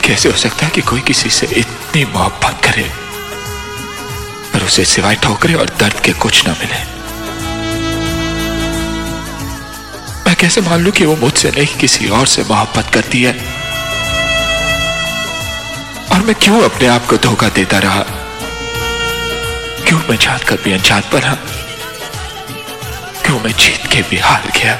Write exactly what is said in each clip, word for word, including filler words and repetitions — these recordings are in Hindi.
कैसे हो सकता है कि कोई किसी से इतनी मोहब्बत करे और उसे सिवाय ठोकरे और दर्द के कुछ ना मिले? मैं कैसे मान लूं कि वो मुझसे नहीं किसी और से मोहब्बत करती है? और मैं क्यों अपने आप को धोखा देता रहा? क्यों मैं जान कर भी अनजान बना? क्यों मैं जीत के भी हार गया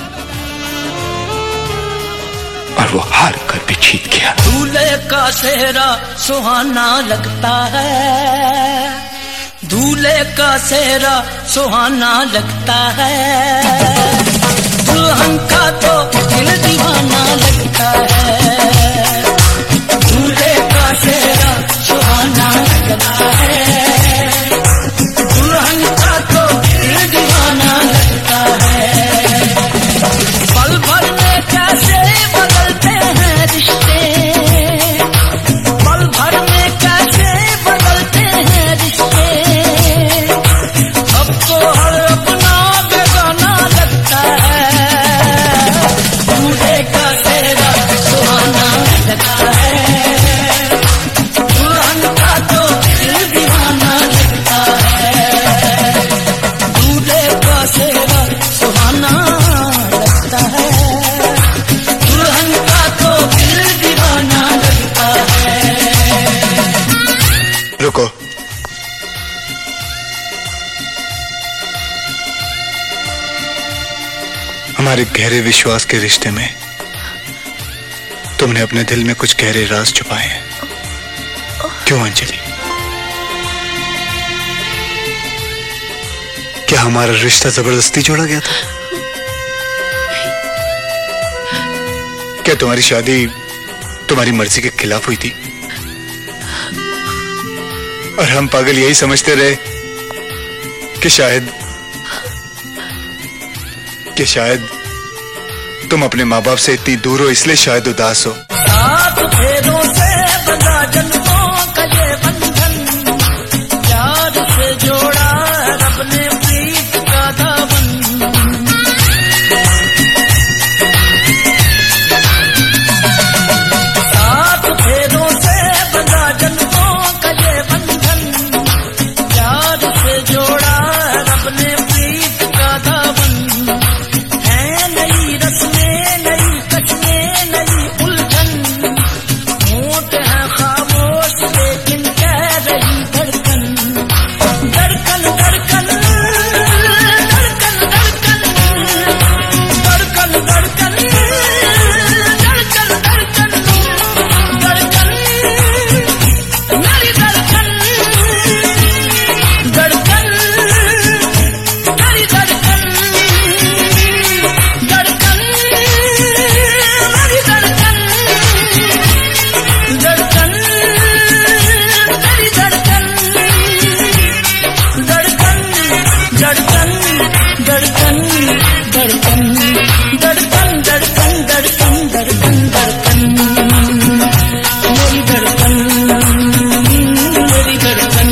और वो हार कर भी जीत गया? दूल्हे का सेहरा सुहाना लगता है, दूल्हे का सेहरा सुहाना लगता है, दुल्हन का तो दिल दीवाना लगता है। दूल्हे का सेहरा सुहाना लगता है, दुल्हन का तो दिल दीवाना लगता है। पल भर में कैसे बदलते हैं रिश्ते, पल भर में कैसे बदलते हैं रिश्ते, सबको हर अपना बेगाना लगता है। दूल्हे का सेहरा सुहाना लगता है, दुल्हन का तो दिल दीवाना लगता है। दूल्हे का सेहरा सुहाना लगता है, दुल्हन का तो दिल दीवाना लगता है। रुको, हमारे गहरे विश्वास के रिश्ते में तुमने अपने दिल में कुछ गहरे राज छुपाए हैं। क्यों अंजलि? क्या हमारा रिश्ता जबरदस्ती जोड़ा गया था? क्या तुम्हारी शादी तुम्हारी मर्जी के खिलाफ हुई थी और हम पागल यही समझते रहे कि शायद कि शायद तुम अपने माँ बाप से इतनी दूर हो इसलिए शायद उदास हो। सात फेरों से बंधा जन्मों का ये बंधन, प्यार से जोड़ा रब ने प्रीत का दामन। सात फेरों से बंधा जन्मों का ये बंधन, प्यार से जोड़ा रब ने प्रीत का दामन। है नई रस्में, नई कस्में, नई उलझन, होंठ है खामोश लेकिन कह रही धड़कन। धड़कन धड़कन धड़कन धड़कन धड़कन धड़कन धड़कन धड़कन धड़कन मेरी धड़कन धड़कन मेरी धड़कन धड़कन मेरी धड़कन धड़कन मेरी धड़कन धड़कन धड़कन धड़कन धड़कन धड़कन धड़कन धड़कन धड़कन धड़कन मेरी धड़कन मेरी धड़कन।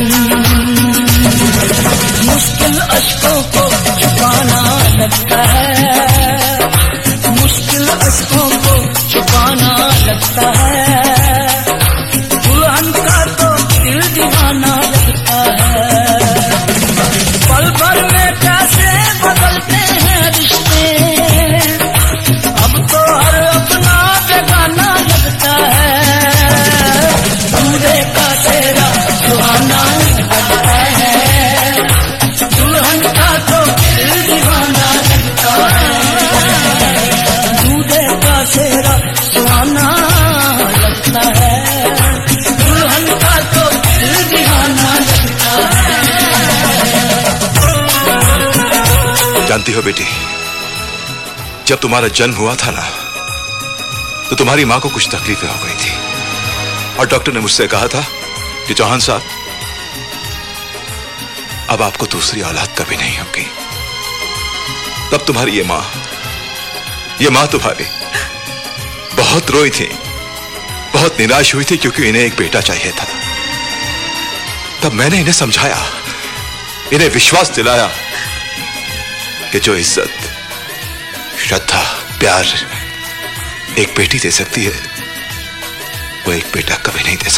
मुश्किल अश्कों को छुपाना लगता है, मुश्किल अश्कों को छुपाना लगता है, दुल्हन का तो दिल दीवाना लगता है। पल भर में कैसे बदलते हैं रिश्ते, अब तो हर अपना बेगाना लगता है। दूल्हे का सेहरा सुहाना लगता है, दुल्हन का तो दिल दीवाना लगता है। दूल्हे का सेहरा सुहाना लगता है, दुल्हन का तो दिल दीवाना लगता है। जानती हो बेटी, जब तुम्हारा जन्म हुआ था ना तो तुम्हारी मां को कुछ तकलीफें हो गई थी और डॉक्टर ने मुझसे कहा था कि चौहान साहब अब आपको दूसरी औलाद कभी नहीं होगी। तब तुम्हारी ये मां ये मां तुम्हारी बहुत रोई थी, बहुत निराश हुई थी क्योंकि इन्हें एक बेटा चाहिए था। तब मैंने इन्हें समझाया, इन्हें विश्वास दिलाया कि जो इज्जत, श्रद्धा, प्यार एक बेटी दे सकती है वो एक बेटा कभी नहीं दे